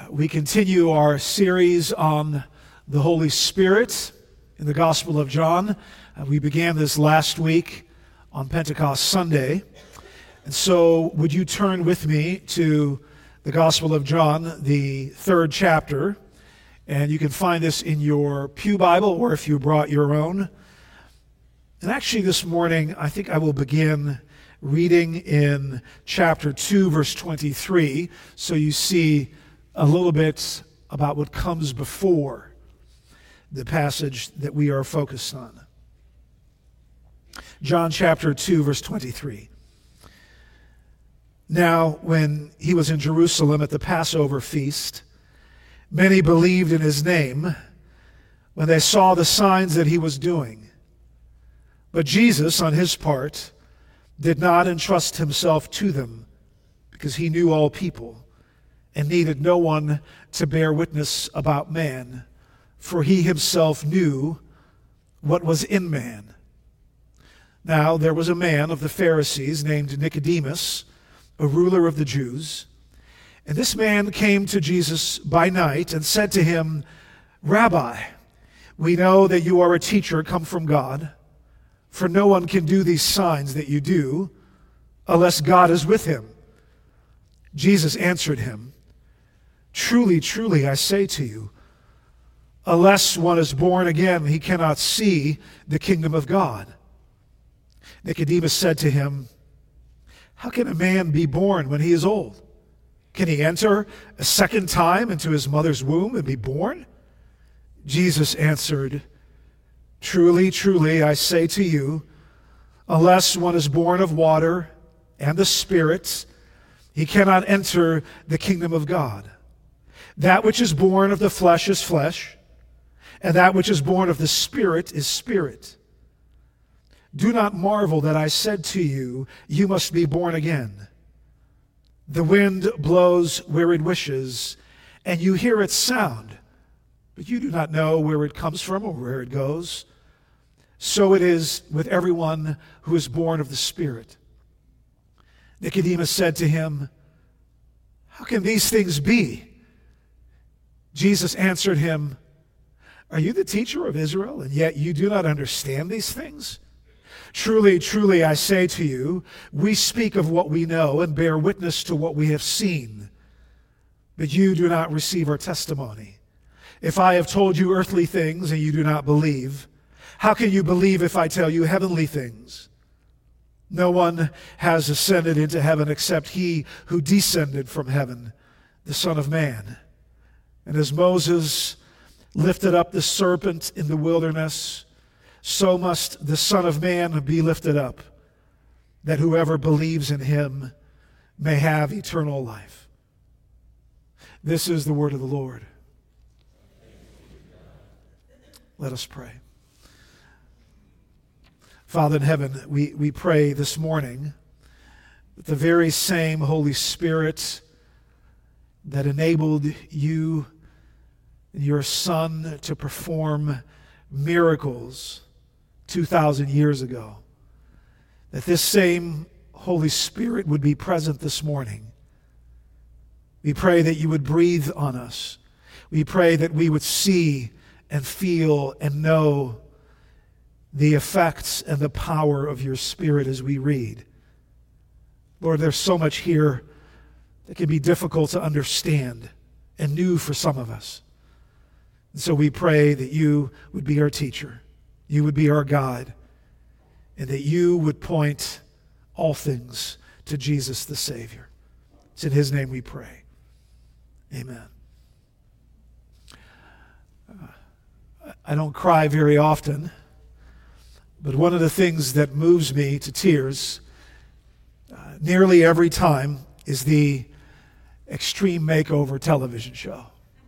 We continue our series on the Holy Spirit in the Gospel of John. We began this last week on Pentecost Sunday. And so would you turn with me to the Gospel of John, the third chapter. And you can find this in your pew Bible or if you brought your own. And actually this morning, I think I will begin reading in chapter 2, verse 23, so you see a little bit about what comes before the passage that we are focused on. John chapter 2, verse 23. Now, when he was in Jerusalem at the Passover feast, many believed in his name when they saw the signs that he was doing. But Jesus, on his part, did not entrust himself to them because he knew all people and needed no one to bear witness about man, for he himself knew what was in man. Now there was a man of the Pharisees named Nicodemus, a ruler of the Jews, and this man came to Jesus by night and said to him, "Rabbi, we know that you are a teacher come from God, for no one can do these signs that you do unless God is with him." Jesus answered him, "Truly, truly, I say to you, unless one is born again, he cannot see the kingdom of God." Nicodemus said to him, "How can a man be born when he is old? Can he enter a second time into his mother's womb and be born?" Jesus answered, "Truly, truly, I say to you, unless one is born of water and the Spirit, he cannot enter the kingdom of God. That which is born of the flesh is flesh, and that which is born of the Spirit is spirit. Do not marvel that I said to you, you must be born again. The wind blows where it wishes, and you hear its sound, but you do not know where it comes from or where it goes. So it is with everyone who is born of the Spirit." Nicodemus said to him, "How can these things be?" Jesus answered him, "Are you the teacher of Israel, and yet you do not understand these things? Truly, truly, I say to you, we speak of what we know and bear witness to what we have seen, but you do not receive our testimony. If I have told you earthly things and you do not believe, how can you believe if I tell you heavenly things? No one has ascended into heaven except he who descended from heaven, the Son of Man. And as Moses lifted up the serpent in the wilderness, so must the Son of Man be lifted up, that whoever believes in him may have eternal life." This is the word of the Lord. Let us pray. Father in heaven, we pray this morning that the very same Holy Spirit that enabled you and your Son to perform miracles 2,000 years ago, that this same Holy Spirit would be present this morning. We pray that you would breathe on us. We pray that we would see and feel and know the effects and the power of your Spirit as we read. Lord, there's so much here that can be difficult to understand and new for some of us. And so we pray that you would be our teacher, you would be our guide, and that you would point all things to Jesus the Savior. It's in his name we pray. Amen. I don't cry very often, but one of the things that moves me to tears nearly every time is the Extreme Makeover television show.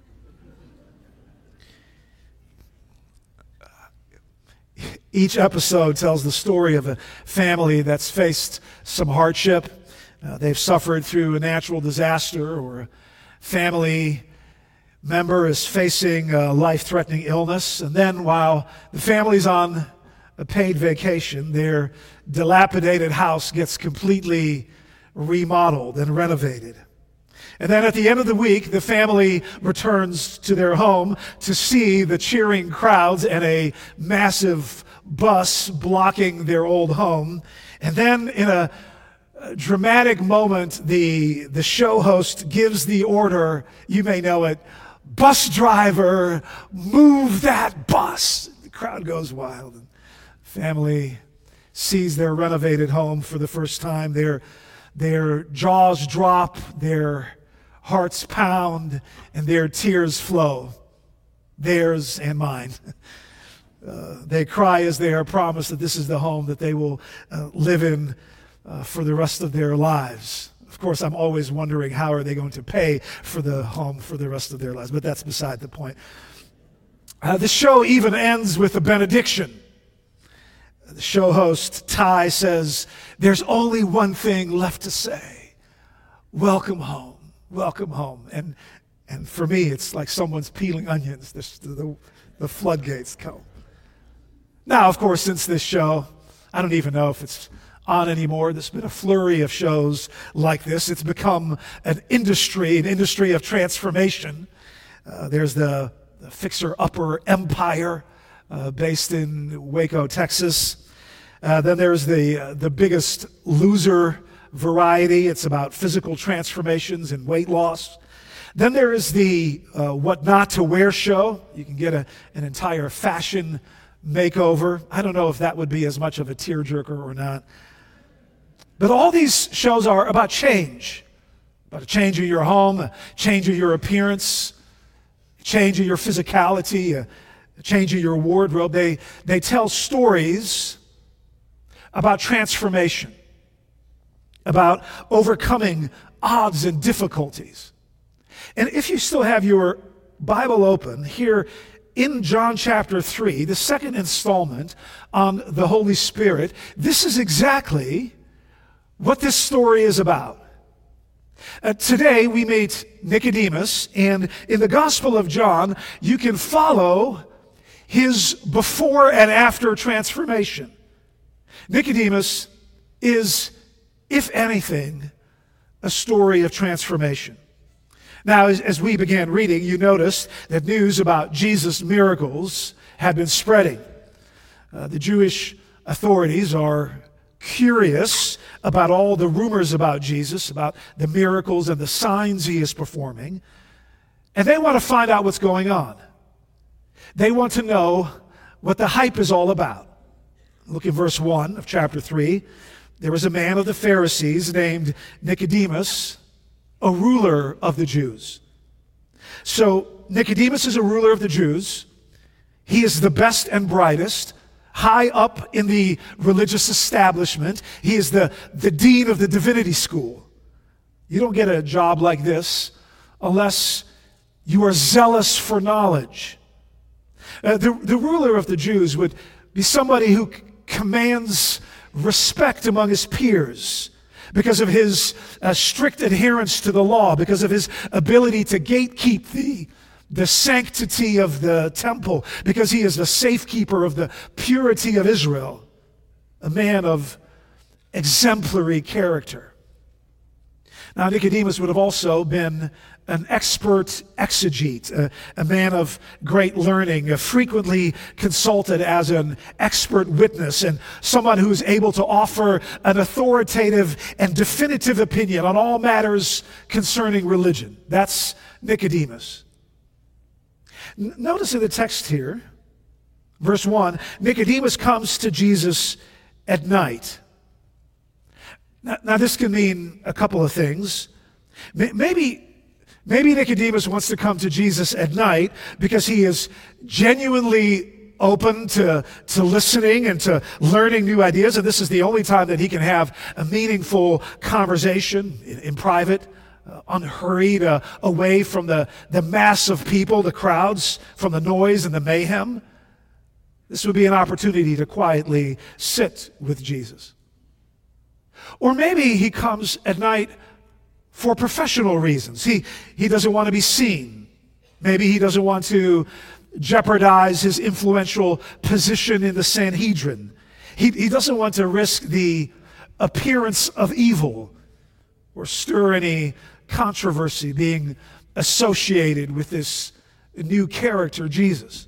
Each episode tells the story of a family that's faced some hardship. They've suffered through a natural disaster, or a family member is facing a life-threatening illness. And then while the family's on a paid vacation, their dilapidated house gets completely remodeled and renovated. And then at the end of the week, the family returns to their home to see the cheering crowds and a massive bus blocking their old home. And then in a dramatic moment, the show host gives the order, you may know it, "Bus driver, move that bus." The crowd goes wild. And family sees their renovated home for the first time. Their jaws drop, their hearts pound, and their tears flow, theirs and mine. They cry as they are promised that this is the home that they will live in for the rest of their lives. Of course, I'm always wondering how are they going to pay for the home for the rest of their lives, but that's beside the point. The show even ends with a benediction. The show host, Ty, says, "There's only one thing left to say. Welcome home. Welcome home." And for me, it's like someone's peeling onions. The floodgates come. Now, of course, since this show, I don't even know if it's on anymore. There's been a flurry of shows like this. It's become an industry of transformation. There's the Fixer Upper Empire, based in Waco, Texas. Then there's the Biggest Loser variety. It's about physical transformations and weight loss. Then there is the What Not to Wear show. You can get an entire fashion makeover. I don't know if that would be as much of a tearjerker or not. But all these shows are about change. About a change of your home, a change of your appearance, a change of your physicality, a change of your wardrobe. They tell stories about transformation, about overcoming odds and difficulties. And if you still have your Bible open, here in John chapter 3, the second installment on the Holy Spirit, this is exactly what this story is about. Today we meet Nicodemus, and in the Gospel of John, you can follow his before and after transformation. Nicodemus is, if anything, a story of transformation. Now, as we began reading, you noticed that news about Jesus' miracles had been spreading. The Jewish authorities are curious about all the rumors about Jesus, about the miracles and the signs he is performing, and they want to find out what's going on. They want to know what the hype is all about. Look at verse 1 of chapter 3. There was a man of the Pharisees named Nicodemus, a ruler of the Jews. So Nicodemus is a ruler of the Jews. He is the best and brightest, high up in the religious establishment. He is the dean of the divinity school. You don't get a job like this unless you are zealous for knowledge. The ruler of the Jews would be somebody who commands respect among his peers because of his strict adherence to the law, because of his ability to gatekeep the sanctity of the temple, because he is the safekeeper of the purity of Israel, a man of exemplary character. Now, Nicodemus would have also been an expert exegete, a man of great learning, frequently consulted as an expert witness, and someone who's able to offer an authoritative and definitive opinion on all matters concerning religion. That's Nicodemus. Notice in the text here, verse 1, Nicodemus comes to Jesus at night. Now this can mean a couple of things. Maybe Nicodemus wants to come to Jesus at night because he is genuinely open to listening and to learning new ideas, and this is the only time that he can have a meaningful conversation in private, unhurried, away from the mass of people, the crowds, from the noise and the mayhem. This would be an opportunity to quietly sit with Jesus. Or maybe he comes at night for professional reasons. He doesn't want to be seen. Maybe he doesn't want to jeopardize his influential position in the Sanhedrin. He doesn't want to risk the appearance of evil or stir any controversy being associated with this new character, Jesus.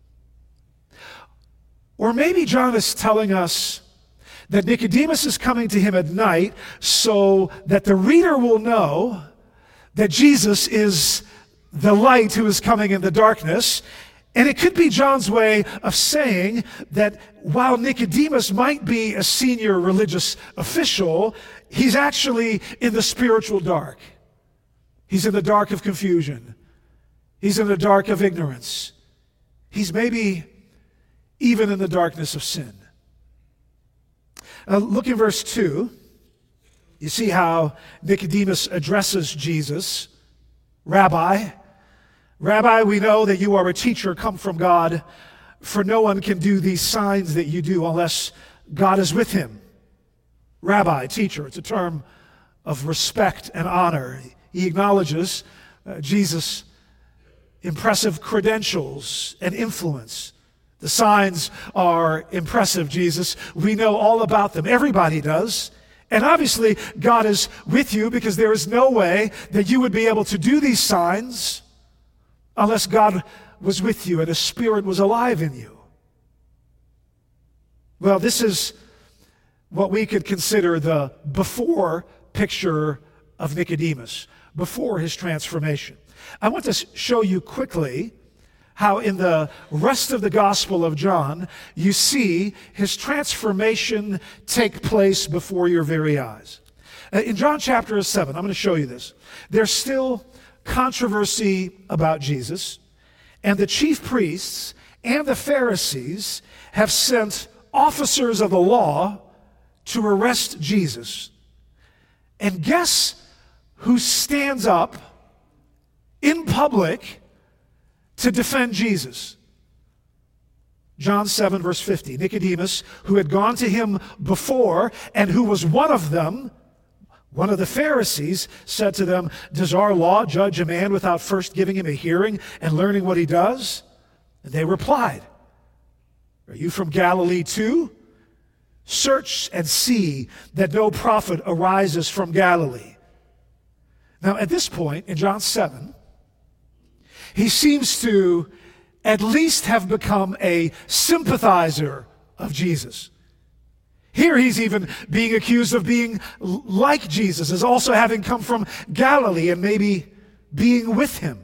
Or maybe John is telling us that Nicodemus is coming to him at night so that the reader will know that Jesus is the light who is coming in the darkness. And it could be John's way of saying that while Nicodemus might be a senior religious official, he's actually in the spiritual dark. He's in the dark of confusion. He's in the dark of ignorance. He's maybe even in the darkness of sin. Look in verse 2. You see how Nicodemus addresses Jesus. Rabbi, we know that you are a teacher come from God, for no one can do these signs that you do unless God is with him. Rabbi, teacher, it's a term of respect and honor. He acknowledges Jesus' impressive credentials and influence. The signs are impressive, Jesus. We know all about them. Everybody does. And obviously, God is with you because there is no way that you would be able to do these signs unless God was with you and His Spirit was alive in you. Well, this is what we could consider the before picture of Nicodemus, before his transformation. I want to show you quickly how in the rest of the Gospel of John, you see his transformation take place before your very eyes. In John chapter 7, I'm going to show you this. There's still controversy about Jesus, and the chief priests and the Pharisees have sent officers of the law to arrest Jesus. And guess who stands up in public to defend Jesus? John 7, verse 50. Nicodemus, who had gone to him before and who was one of them, one of the Pharisees, said to them, "Does our law judge a man without first giving him a hearing and learning what he does?" And they replied, "Are you from Galilee too? Search and see that no prophet arises from Galilee." Now, at this point in John 7, he seems to at least have become a sympathizer of Jesus. Here he's even being accused of being like Jesus, as also having come from Galilee and maybe being with him.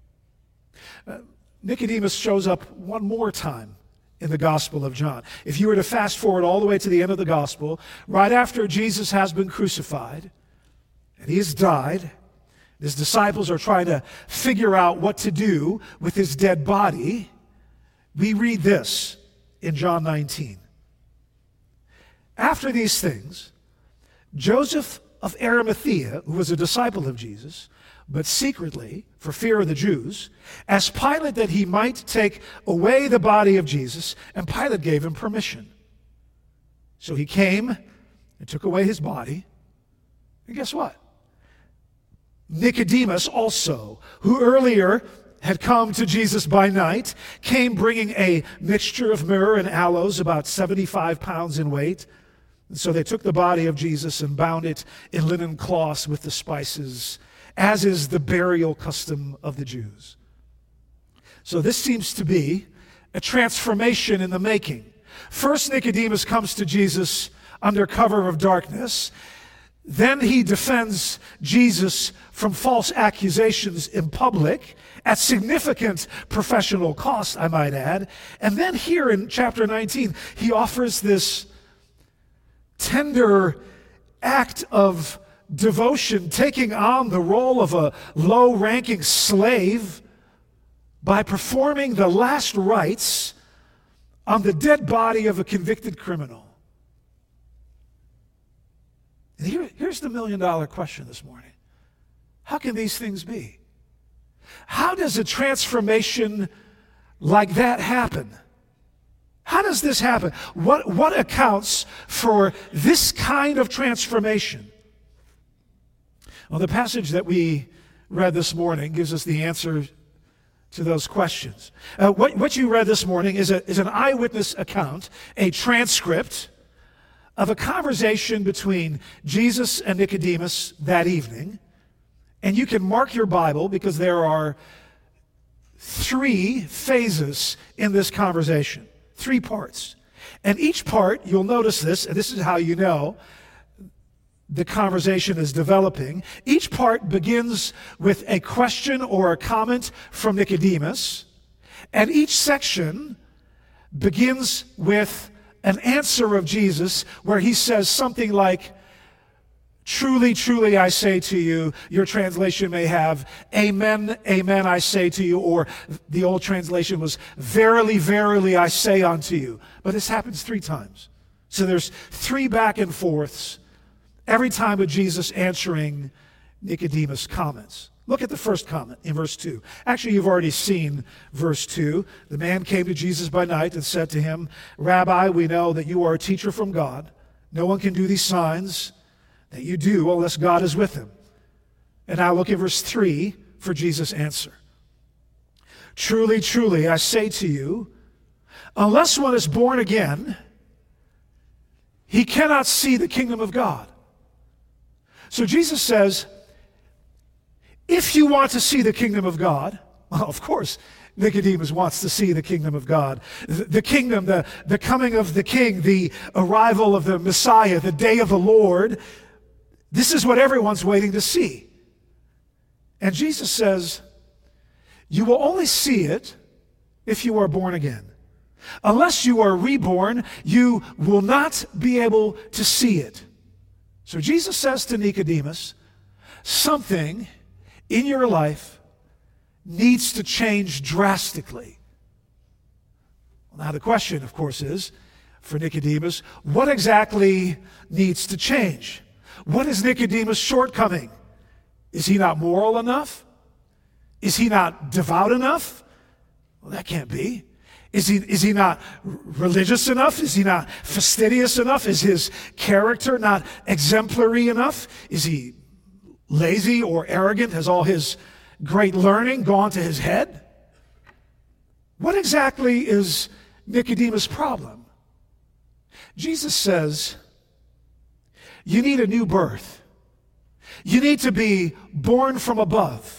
Nicodemus shows up one more time in the Gospel of John. If you were to fast forward all the way to the end of the Gospel, right after Jesus has been crucified and he has died, his disciples are trying to figure out what to do with his dead body. We read this in John 19. After these things, Joseph of Arimathea, who was a disciple of Jesus, but secretly, for fear of the Jews, asked Pilate that he might take away the body of Jesus, and Pilate gave him permission. So he came and took away his body, and guess what? Nicodemus also, who earlier had come to Jesus by night, came bringing a mixture of myrrh and aloes, about 75 pounds in weight. And so they took the body of Jesus and bound it in linen cloths with the spices, as is the burial custom of the Jews. So this seems to be a transformation in the making. First, Nicodemus comes to Jesus under cover of darkness. Then he defends Jesus from false accusations in public at significant professional cost, I might add. And then here in chapter 19, he offers this tender act of devotion, taking on the role of a low-ranking slave by performing the last rites on the dead body of a convicted criminal. And here's the million-dollar question this morning. How can these things be? How does a transformation like that happen? How does this happen? What accounts for this kind of transformation? Well, the passage that we read this morning gives us the answer to those questions. What you read this morning is an eyewitness account, a transcript of a conversation between Jesus and Nicodemus that evening. And you can mark your Bible because there are 3 phases in this conversation, 3 parts. And each part, you'll notice this, and this is how you know the conversation is developing. Each part begins with a question or a comment from Nicodemus, and each section begins with an answer of Jesus where he says something like, "Truly, truly, I say to you," your translation may have, "Amen, amen, I say to you," or the old translation was, "Verily, verily, I say unto you." But this happens 3 times. So there's 3 back and forths every time with Jesus answering Nicodemus' comments. Look at the first comment in verse 2. Actually, you've already seen verse 2. The man came to Jesus by night and said to him, "Rabbi, we know that you are a teacher from God. No one can do these signs that you do unless God is with him." And now look at verse 3 for Jesus' answer. "Truly, truly, I say to you, unless one is born again, he cannot see the kingdom of God." So Jesus says, if you want to see the kingdom of God, well, of course, Nicodemus wants to see the kingdom of God. The kingdom, the coming of the king, the arrival of the Messiah, the day of the Lord. This is what everyone's waiting to see. And Jesus says, you will only see it if you are born again. Unless you are reborn, you will not be able to see it. So Jesus says to Nicodemus, something in your life needs to change drastically. Well, now the question, of course, is, for Nicodemus, what exactly needs to change? What is Nicodemus' shortcoming? Is he not moral enough? Is he not devout enough? Well, that can't be. Is he not religious enough? Is he not fastidious enough? Is his character not exemplary enough? Is he lazy or arrogant? Has all his great learning gone to his head? What exactly is Nicodemus' problem? Jesus says, you need a new birth. You need to be born from above.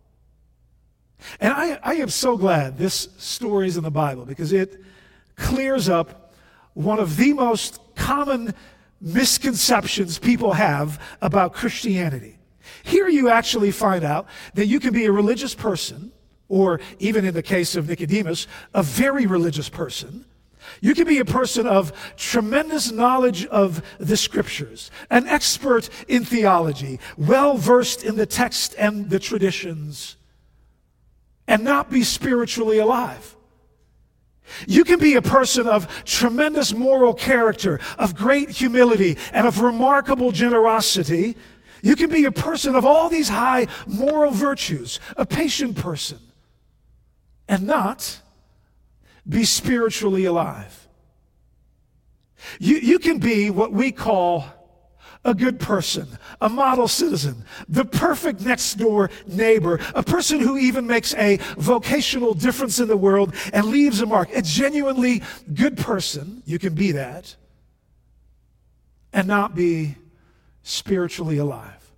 And I am so glad this story is in the Bible because it clears up one of the most common misconceptions people have about Christianity. Here you actually find out that you can be a religious person, or even in the case of Nicodemus, a very religious person. You can be a person of tremendous knowledge of the Scriptures, an expert in theology, well-versed in the text and the traditions, and not be spiritually alive. You can be a person of tremendous moral character, of great humility, and of remarkable generosity. You can be a person of all these high moral virtues, a patient person, and not be spiritually alive. You can be what we call a good person, a model citizen, the perfect next-door neighbor, a person who even makes a vocational difference in the world and leaves a mark, a genuinely good person. You can be that and not be spiritually alive.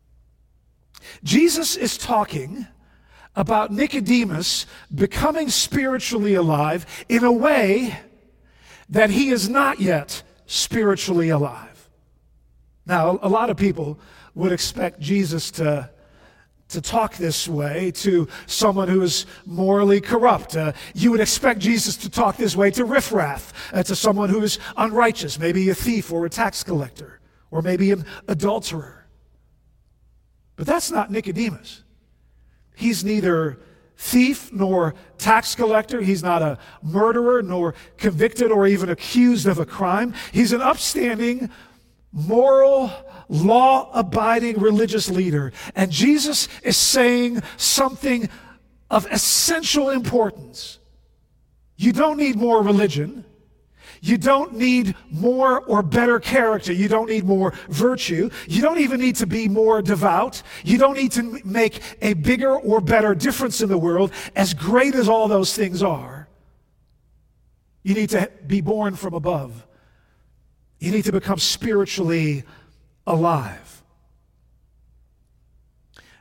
Jesus is talking about Nicodemus becoming spiritually alive in a way that he is not yet spiritually alive. Now, a lot of people would expect Jesus to talk this way to someone who is morally corrupt. You would expect Jesus to talk this way to riffraff, to someone who is unrighteous, maybe a thief or a tax collector, or maybe an adulterer. But that's not Nicodemus. He's neither thief nor tax collector. He's not a murderer nor convicted or even accused of a crime. He's an upstanding, moral, law-abiding religious leader. And Jesus is saying something of essential importance. You don't need more religion. You don't need more or better character. You don't need more virtue. You don't even need to be more devout. You don't need to make a bigger or better difference in the world, as great as all those things are. You need to be born from above. You need to become spiritually alive.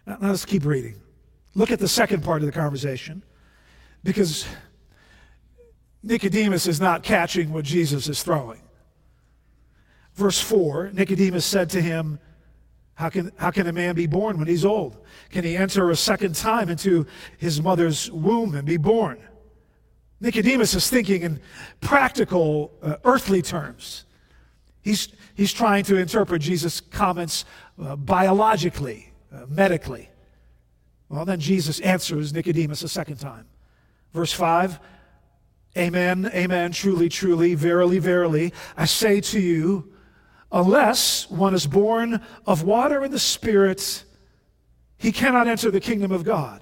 Now let's keep reading. Look at the second part of the conversation, because Nicodemus is not catching what Jesus is throwing. Verse 4, Nicodemus said to him, how can a man be born when he's old? Can he enter a second time into his mother's womb and be born? Nicodemus is thinking in practical, earthly terms. He's trying to interpret Jesus' comments biologically, medically. Well, then Jesus answers Nicodemus a second time. Verse 5, Amen, amen, truly, truly, verily, verily, I say to you, unless one is born of water and the Spirit, he cannot enter the kingdom of God.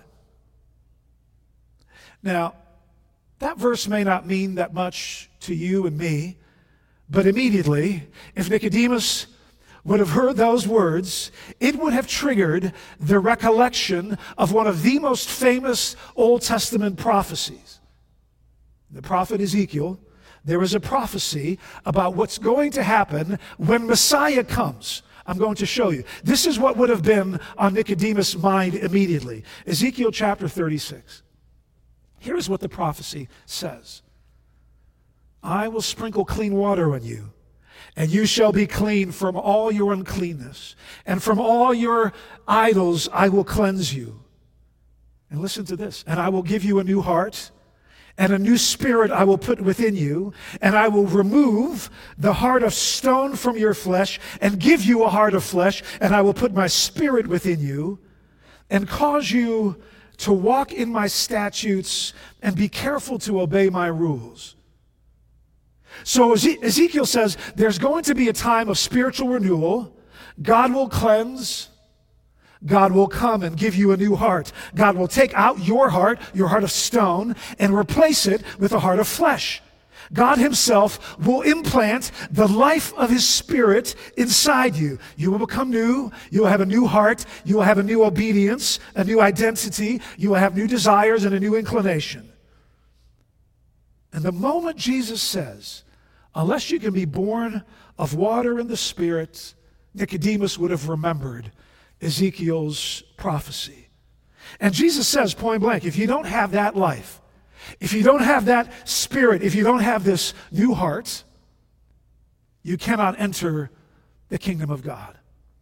Now, that verse may not mean that much to you and me, but immediately, if Nicodemus would have heard those words, it would have triggered the recollection of one of the most famous Old Testament prophecies. The prophet Ezekiel, there is a prophecy about what's going to happen when Messiah comes. I'm going to show you. This is what would have been on Nicodemus' mind immediately. Ezekiel chapter 36. Here's what the prophecy says. I will sprinkle clean water on you, and you shall be clean from all your uncleanness, and from all your idols I will cleanse you. And listen to this. And I will give you a new heart, and a new spirit I will put within you, and I will remove the heart of stone from your flesh, and give you a heart of flesh, and I will put my spirit within you, and cause you to walk in my statutes, and be careful to obey my rules. So Ezekiel says there's going to be a time of spiritual renewal. God will cleanse. God will come and give you a new heart. God will take out your heart of stone, and replace it with a heart of flesh. God himself will implant the life of his Spirit inside you. You will become new. You will have a new heart. You will have a new obedience, a new identity. You will have new desires and a new inclination. And the moment Jesus says, unless you can be born of water and the Spirit, Nicodemus would have remembered Ezekiel's prophecy. And Jesus says point blank, if you don't have that life, if you don't have that Spirit, if you don't have this new heart, you cannot enter the kingdom of God.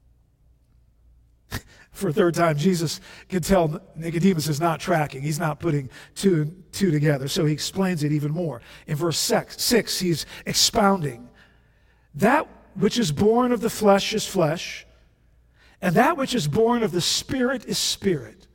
For a third time, Jesus can tell Nicodemus is not tracking. He's not putting two and two together. So he explains it even more. In verse 6, he's expounding. That which is born of the flesh is flesh, and that which is born of the Spirit is spirit.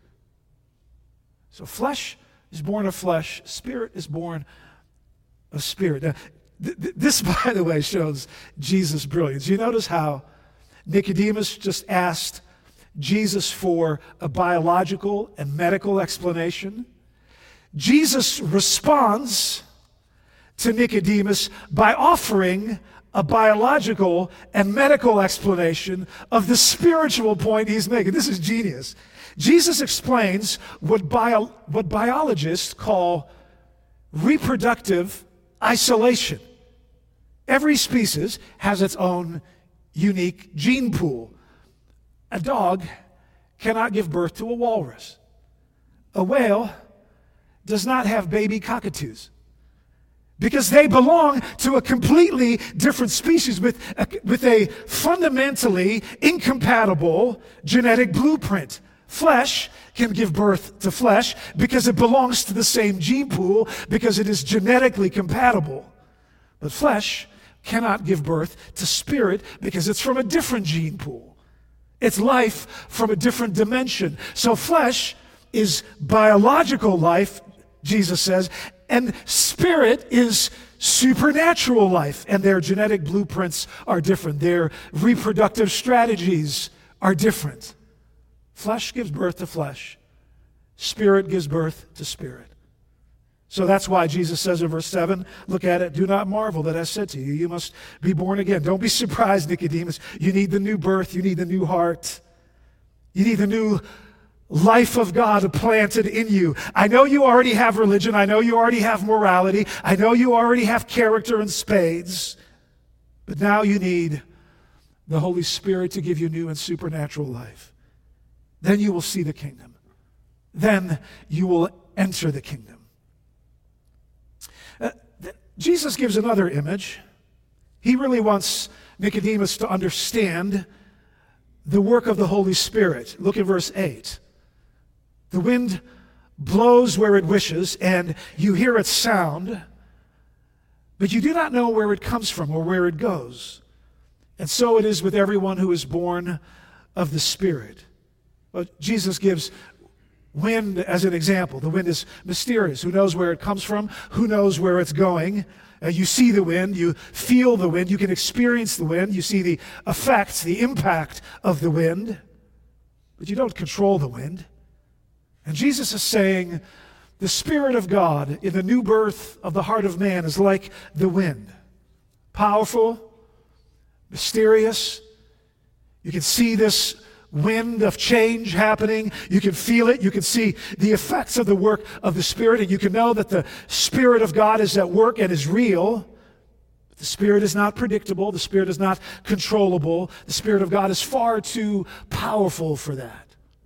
So flesh is born of flesh, spirit is born of spirit. Now, this, by the way, shows Jesus' brilliance. You notice how Nicodemus just asked Jesus for a biological and medical explanation? Jesus responds to Nicodemus by offering a biological and medical explanation of the spiritual point he's making. This is genius. Jesus explains what biologists call reproductive isolation. Every species has its own unique gene pool. A dog cannot give birth to a walrus. A whale does not have baby cockatoos, because they belong to a completely different species with a fundamentally incompatible genetic blueprint. Flesh can give birth to flesh because it belongs to the same gene pool, because it is genetically compatible. But flesh cannot give birth to spirit because it's from a different gene pool. It's life from a different dimension. So flesh is biological life, Jesus says, and spirit is supernatural life, and their genetic blueprints are different. Their reproductive strategies are different. Flesh gives birth to flesh. Spirit gives birth to spirit. So that's why Jesus says in verse 7, look at it, do not marvel that I said to you, you must be born again. Don't be surprised, Nicodemus. You need the new birth. You need the new heart. You need the new life of God planted in you. I know you already have religion. I know you already have morality. I know you already have character in spades. But now you need the Holy Spirit to give you new and supernatural life. then you will see the kingdom. Then you will enter the kingdom. Jesus gives another image. He really wants Nicodemus to understand the work of the Holy Spirit. Look at verse 8. The wind blows where it wishes, and you hear its sound, but you do not know where it comes from or where it goes. And so it is with everyone who is born of the Spirit. But Jesus gives wind as an example. The wind is mysterious. Who knows where it comes from? Who knows where it's going? You see the wind, you feel the wind, you can experience the wind, you see the effects, the impact of the wind, but you don't control the wind. And Jesus is saying, the Spirit of God in the new birth of the heart of man is like the wind. Powerful, mysterious. You can see this wind of change happening. You can feel it. You can see the effects of the work of the Spirit, and you can know that the Spirit of God is at work and is real. The Spirit is not predictable. The Spirit is not controllable. The Spirit of God is far too powerful for that.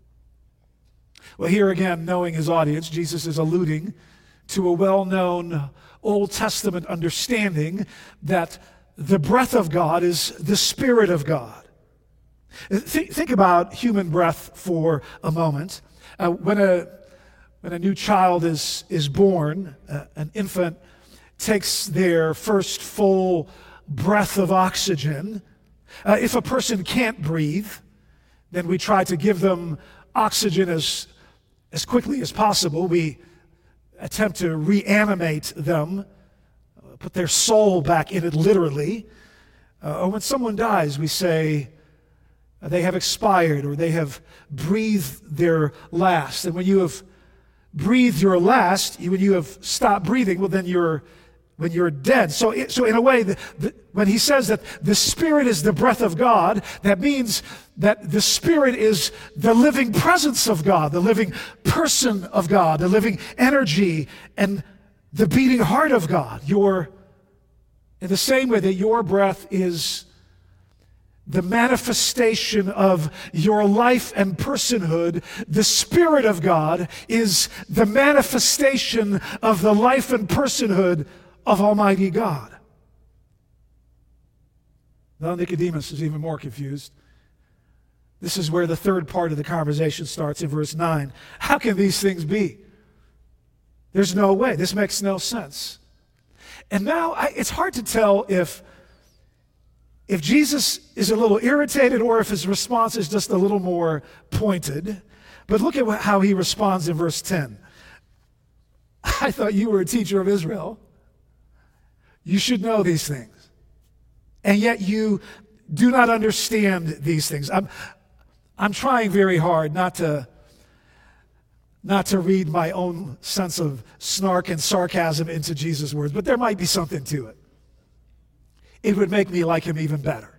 Well, here again, knowing his audience, Jesus is alluding to a well-known Old Testament understanding that the breath of God is the Spirit of God. Think about human breath for a moment. When a new child is born, an infant takes their first full breath of oxygen. If a person can't breathe, then we try to give them oxygen as quickly as possible. We attempt to reanimate them, put their soul back in it literally. Or when someone dies, we say they have expired or they have breathed their last. And when you have breathed your last, when you have stopped breathing, well, then when you're dead. So in a way, when he says that the Spirit is the breath of God, that means that the Spirit is the living presence of God, the living person of God, the living energy and the beating heart of God. In the same way that your breath is the manifestation of your life and personhood, the Spirit of God is the manifestation of the life and personhood of Almighty God. Now Nicodemus is even more confused. This is where the third part of the conversation starts in verse 9. How can these things be? There's no way. This makes no sense. And now it's hard to tell if Jesus is a little irritated or if his response is just a little more pointed. But look at how he responds in verse 10. I thought you were a teacher of Israel. You should know these things. And yet you do not understand these things. I'm trying very hard not to read my own sense of snark and sarcasm into Jesus' words, but there might be something to it. It would make me like him even better.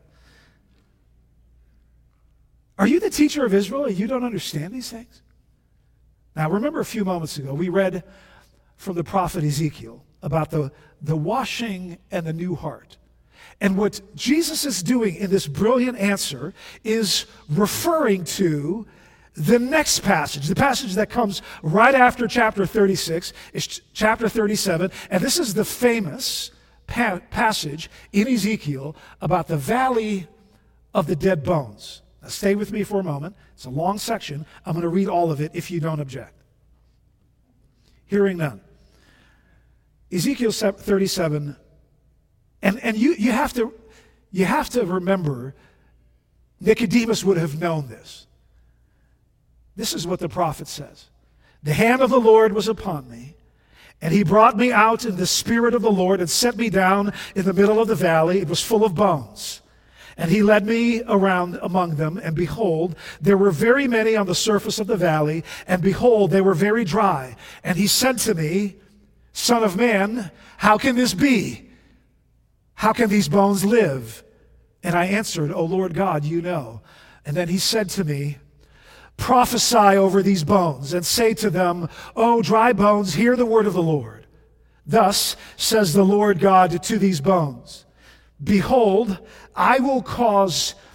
Are you the teacher of Israel and you don't understand these things? Now, remember a few moments ago, we read from the prophet Ezekiel about the washing and the new heart. And what Jesus is doing in this brilliant answer is referring to the next passage, the passage that comes right after chapter 36, is chapter 37, and this is the famous passage in Ezekiel about the valley of the dead bones. Now stay with me for a moment. It's a long section. I'm going to read all of it if you don't object. Hearing none. Ezekiel 37, and you have to remember, Nicodemus would have known this. This is what the prophet says. The hand of the Lord was upon me, and he brought me out in the spirit of the Lord and set me down in the middle of the valley. It was full of bones. And he led me around among them, and behold, there were very many on the surface of the valley, and behold, they were very dry. And he said to me, Son of man, how can this be? How can these bones live? And I answered, O Lord God, you know. And then he said to me, prophesy over these bones and say to them, O dry bones, hear the word of the Lord. Thus says the Lord God to these bones, behold, I will cause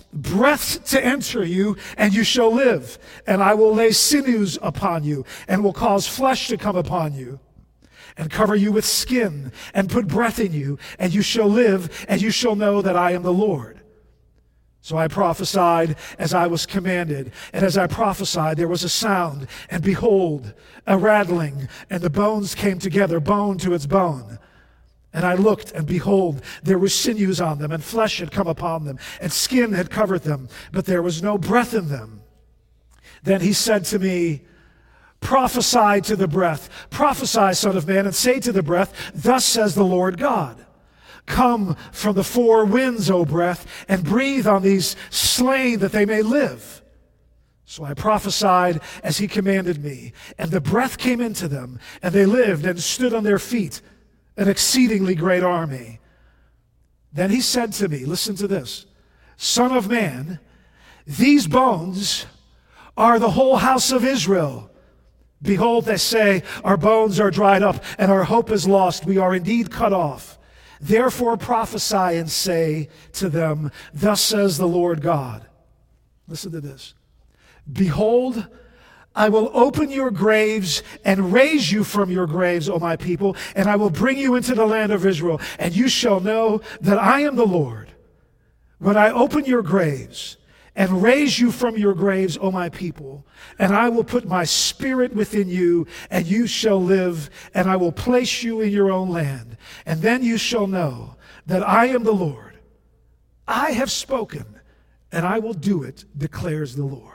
breath to enter you, and you shall live. And I will lay sinews upon you, and will cause flesh to come upon you, and cover you with skin, and put breath in you, and you shall live, and you shall know that I am the Lord. So I prophesied as I was commanded, and as I prophesied there was a sound, and behold, a rattling, and the bones came together, bone to its bone. And I looked, and behold, there were sinews on them, and flesh had come upon them, and skin had covered them, but there was no breath in them. Then he said to me, prophesy to the breath, prophesy, Son of man, and say to the breath, thus says the Lord God, come from the four winds, O breath, and breathe on these slain that they may live. So I prophesied as he commanded me, and the breath came into them, and they lived and stood on their feet, an exceedingly great army. Then he said to me, listen to this, Son of man, these bones are the whole house of Israel. Behold, they say, our bones are dried up, and our hope is lost. We are indeed cut off. Therefore prophesy and say to them, thus says the Lord God. Listen to this. Behold, I will open your graves and raise you from your graves, O my people, and I will bring you into the land of Israel, and you shall know that I am the Lord. When I open your graves and raise you from your graves, O my people, and I will put my spirit within you, and you shall live, and I will place you in your own land. And then you shall know that I am the Lord. I have spoken, and I will do it, declares the Lord.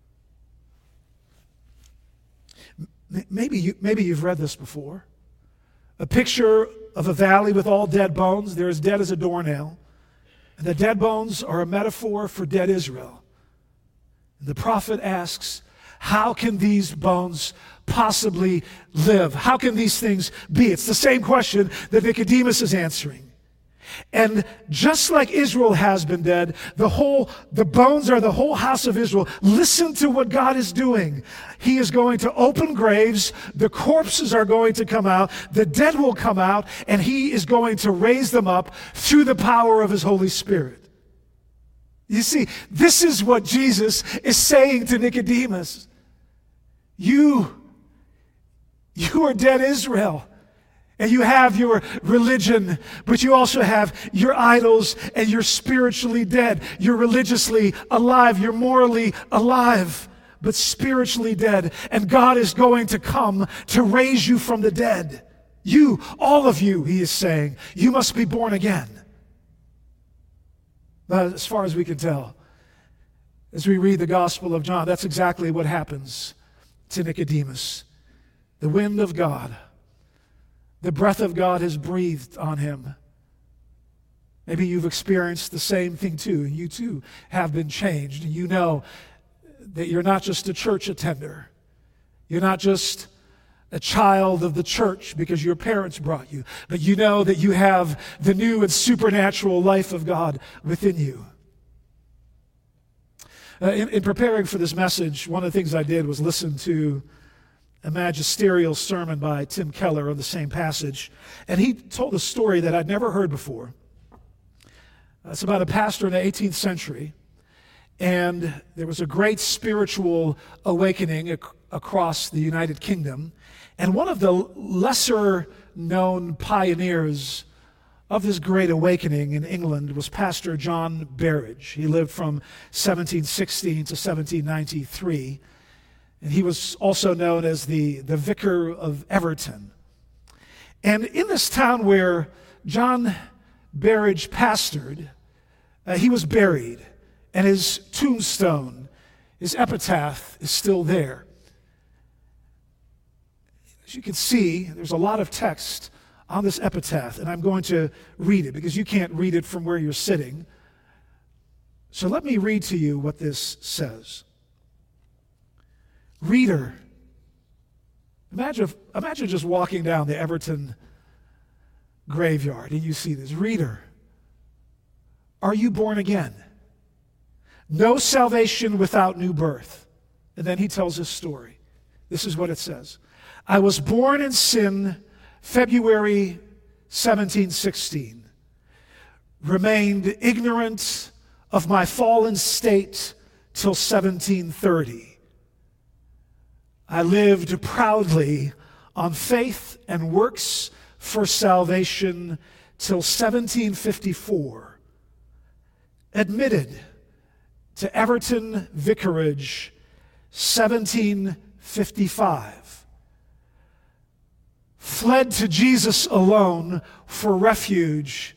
Maybe you've read this before. A picture of a valley with all dead bones. They're as dead as a doornail. And the dead bones are a metaphor for dead Israel. And the prophet asks, how can these bones possibly live? How can these things be? It's the same question that Nicodemus is answering. And just like Israel has been dead, the bones are the whole house of Israel. Listen to what God is doing. He is going to open graves. The corpses are going to come out. The dead will come out, and he is going to raise them up through the power of his Holy Spirit. You see, this is what Jesus is saying to Nicodemus. You are dead Israel. And you have your religion, but you also have your idols, and you're spiritually dead. You're religiously alive. You're morally alive, but spiritually dead. And God is going to come to raise you from the dead. You, all of you, he is saying, you must be born again. But as far as we can tell, as we read the Gospel of John, that's exactly what happens to Nicodemus. The wind of God, the breath of God has breathed on him. Maybe you've experienced the same thing too. You too have been changed. And you know that you're not just a church attender. You're not just a child of the church because your parents brought you. But you know that you have the new and supernatural life of God within you. In preparing for this message, one of the things I did was listen to a magisterial sermon by Tim Keller on the same passage. And he told a story that I'd never heard before. It's about a pastor in the 18th century. And there was a great spiritual awakening across the United Kingdom. And one of the lesser known pioneers of this great awakening in England was Pastor John Berridge. He lived from 1716 to 1793. And he was also known as the Vicar of Everton. And in this town where John Berridge pastored, he was buried. And his tombstone, his epitaph, is still there. As you can see, there's a lot of text on this epitaph, and I'm going to read it because you can't read it from where you're sitting. So let me read to you what this says. Reader, imagine just walking down the Everton graveyard and you see this. Reader, are you born again? No salvation without new birth. And then he tells his story. This is what it says. I was born in sin, February 1716. Remained ignorant of my fallen state till 1730. I lived proudly on faith and works for salvation till 1754. Admitted to Everton Vicarage, 1755. Fled to Jesus alone for refuge,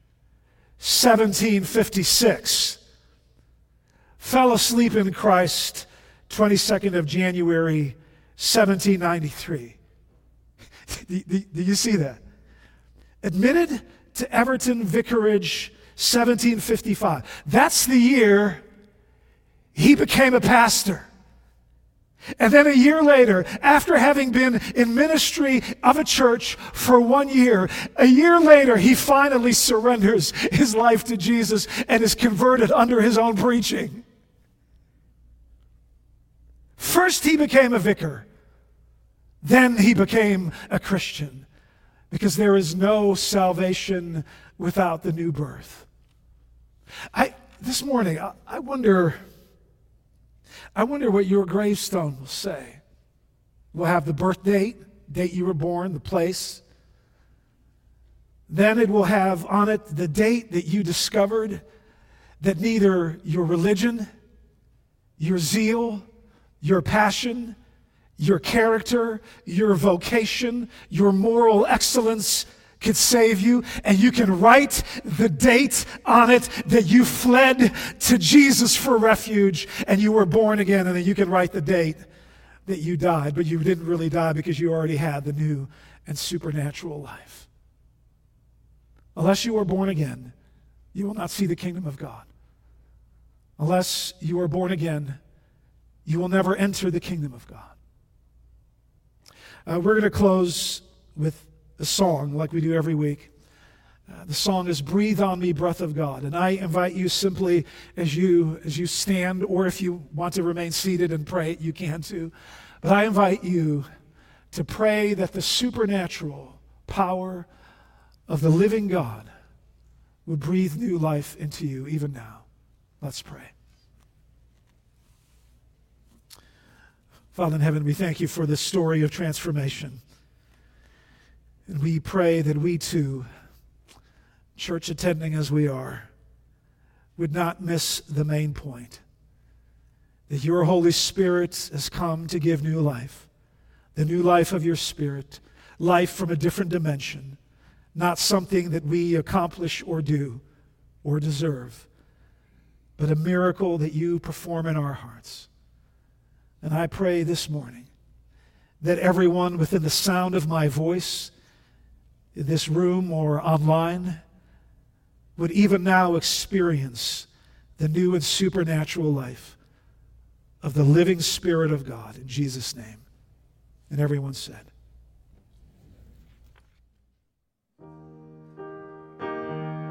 1756. Fell asleep in Christ, 22nd of January, 1793. Do you see that? Admitted to Everton Vicarage, 1755. That's the year he became a pastor. And then a year later, after having been in ministry of a church for 1 year, a year later, he finally surrenders his life to Jesus and is converted under his own preaching. First, he became a vicar. Then he became a Christian. Because there is no salvation without the new birth. This morning, I wonder what your gravestone will say. We'll have the birth date you were born, the place. Then it will have on it the date that you discovered that neither your religion, your zeal, your passion, your character, your vocation, your moral excellence could save you, and you can write the date on it that you fled to Jesus for refuge and you were born again, and then you can write the date that you died, but you didn't really die because you already had the new and supernatural life. Unless you are born again, you will not see the kingdom of God. Unless you are born again, you will never enter the kingdom of God. We're going to close with a song like we do every week. The song is Breathe on Me, Breath of God. And I invite you simply as you stand, or if you want to remain seated and pray, you can too. But I invite you to pray that the supernatural power of the living God would breathe new life into you even now. Let's pray. Father in heaven, we thank you for this story of transformation. And we pray that we too, church attending as we are, would not miss the main point. That your Holy Spirit has come to give new life. The new life of your Spirit. Life from a different dimension. Not something that we accomplish or do or deserve. But a miracle that you perform in our hearts. And I pray this morning that everyone within the sound of my voice, in this room or online, would even now experience the new and supernatural life of the living Spirit of God in Jesus' name. And everyone said,